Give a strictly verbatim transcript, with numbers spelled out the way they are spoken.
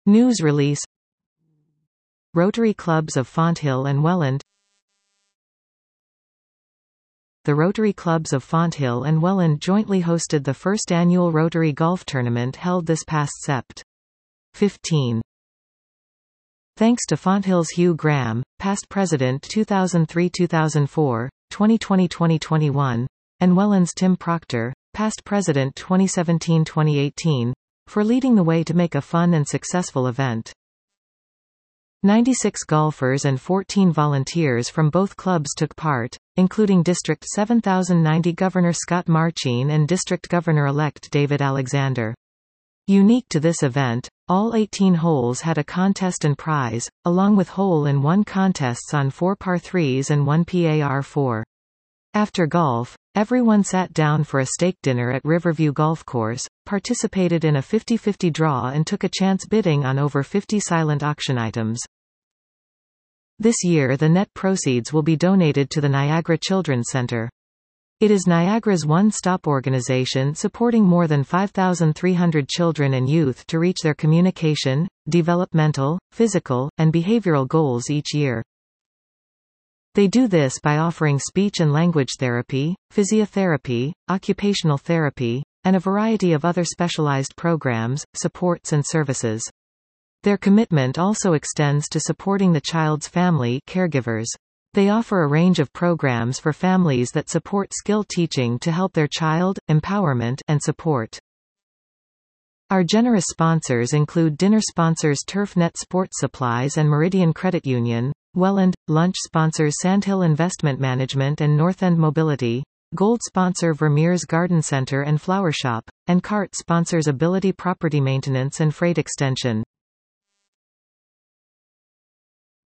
News release. Rotary Clubs of Fonthill and Welland. The Rotary Clubs of Fonthill and Welland jointly hosted the first annual Rotary Golf Tournament held this past September fifteenth. Thanks to Fonthill's Hugh Graham, past president two thousand three to two thousand four, twenty twenty to twenty twenty-one, and Welland's Tim Proctor, past president twenty seventeen to twenty eighteen, for leading the way to make a fun and successful event. ninety-six golfers and fourteen volunteers from both clubs took part, including District seven thousand ninety Governor Scott Marchine and District Governor-elect David Alexander. Unique to this event, all eighteen holes had a contest and prize, along with hole-in-one contests on four par threes and one par four. After golf, everyone sat down for a steak dinner at Riverview Golf Course, participated in a fifty-fifty draw and took a chance bidding on over fifty silent auction items. This year the net proceeds will be donated to the Niagara Children's Center. It is Niagara's one-stop organization supporting more than five thousand three hundred children and youth to reach their communication, developmental, physical, and behavioral goals each year. They do this by offering speech and language therapy, physiotherapy, occupational therapy, and a variety of other specialized programs, supports and services. Their commitment also extends to supporting the child's family caregivers. They offer a range of programs for families that support skill teaching to help their child, empowerment, and support. Our generous sponsors include dinner sponsors TurfNet Sports Supplies and Meridian Credit Union, Welland, lunch sponsors Sandhill Investment Management and Northend Mobility, gold sponsor Vermeer's Garden Center and Flower Shop, and cart sponsors Ability Property Maintenance and Freight Extension.